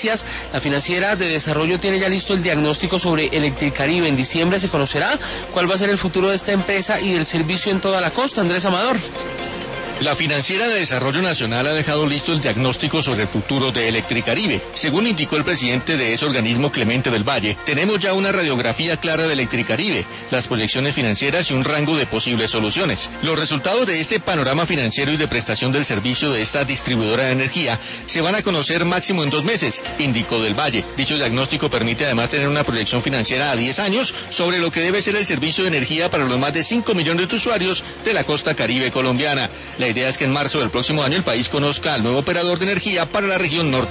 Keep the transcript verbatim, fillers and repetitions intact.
noticias. La Financiera de Desarrollo tiene ya listo el diagnóstico sobre Electricaribe. En diciembre se conocerá cuál va a ser el futuro de esta empresa y del servicio en toda la costa. Andrés Amador. La Financiera de Desarrollo Nacional ha dejado listo el diagnóstico sobre el futuro de Electricaribe. Según indicó el presidente de ese organismo, Clemente del Valle, tenemos ya una radiografía clara de Electricaribe, las proyecciones financieras y un rango de posibles soluciones. Los resultados de este panorama financiero y de prestación del servicio de esta distribuidora de energía se van a conocer máximo en dos meses, indicó del Valle. Dicho diagnóstico permite además tener una proyección financiera a diez años sobre lo que debe ser el servicio de energía para los más de cinco millones de usuarios de la costa caribe colombiana. La idea es que en marzo del próximo año el país conozca al nuevo operador de energía para la región norte.